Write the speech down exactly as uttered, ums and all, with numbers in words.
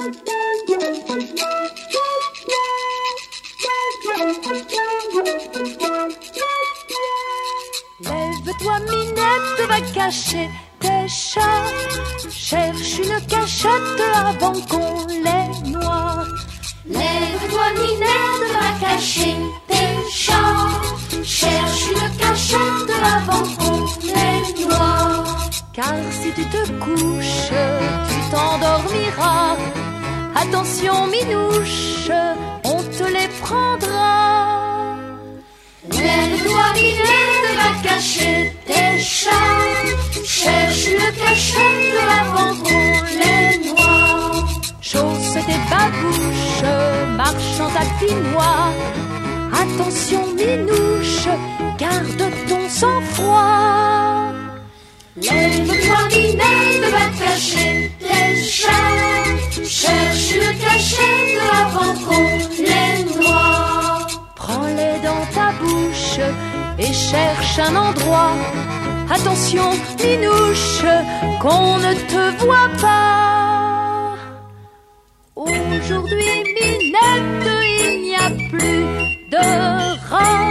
Lève-toi, Minette, va cacher tes chats. Cherche une cachette avant qu'on les noie. Lève-toi, Minette, va cacher tes chats. Cherche une cachette avant qu'on les noie. Car si tu te couches, tu t'endormiras. Attention, Minouche, on te les prendra. Lève-toi, Minette, va cacher tes chats. Cherche une cachette avant qu'on les noie. Chausse tes babouches, marche en tapis-noir. Attention, Minouche, garde ton sang-froid. Lève-toi, Minette, va cacher tes chats. Cherche une cachette avant qu'on les noie. Prends-les dans ta bouche et cherche un endroit. Attention, Minouche, qu'on ne te voit pas. Aujourd'hui, Minette, il n'y a plus de rats.